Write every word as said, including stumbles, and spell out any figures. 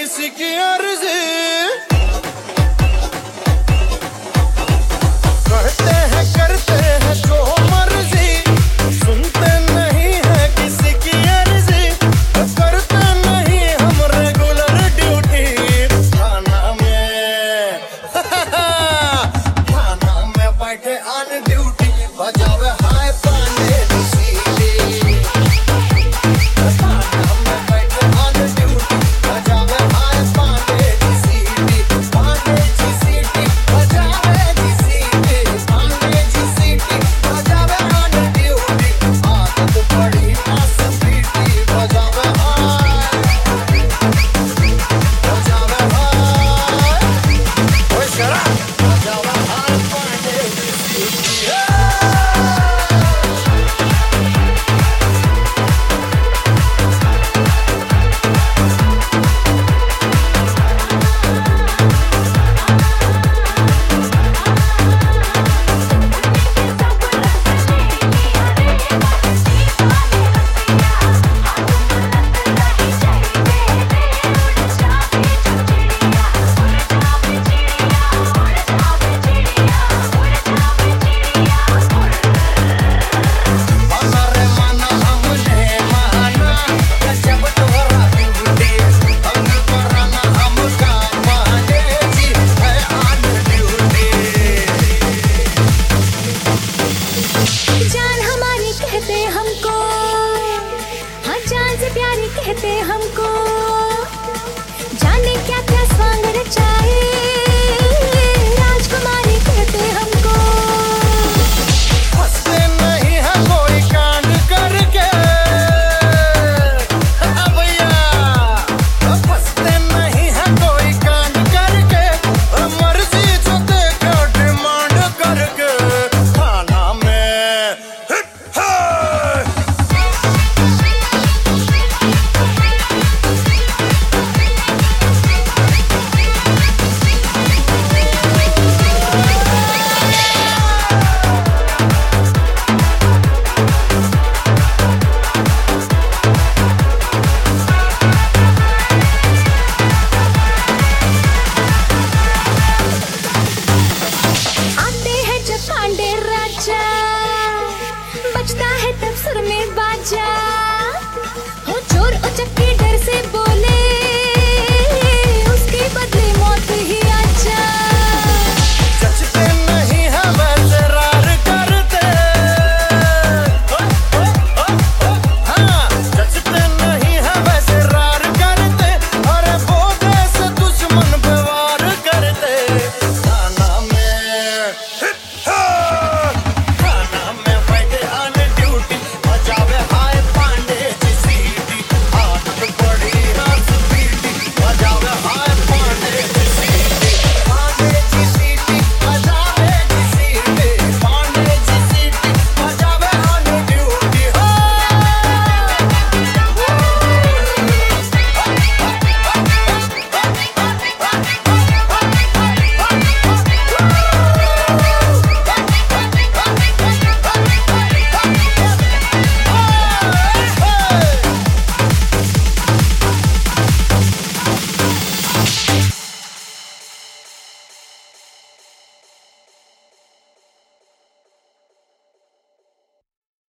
किसी की अर्जी कहते हैं करते हैं जो मर्जी सुनते नहीं है किसी की अर्जी करते नहीं हम रेगुलर ड्यूटी थाना में थाना में बैठे ऑन ड्यूटी बजावे हाय पांडे कहते हमको जाने क्या क्या स्वांग रचाए राजकुमारी कहते हमको फंसते नहीं है कोई कांड करके भैया फंसते नहीं है कोई कांड करके मर्जी जो देखो डिमांड करके थाना में बजता है तब सुर में बाजा हो चोर उचक्के डर से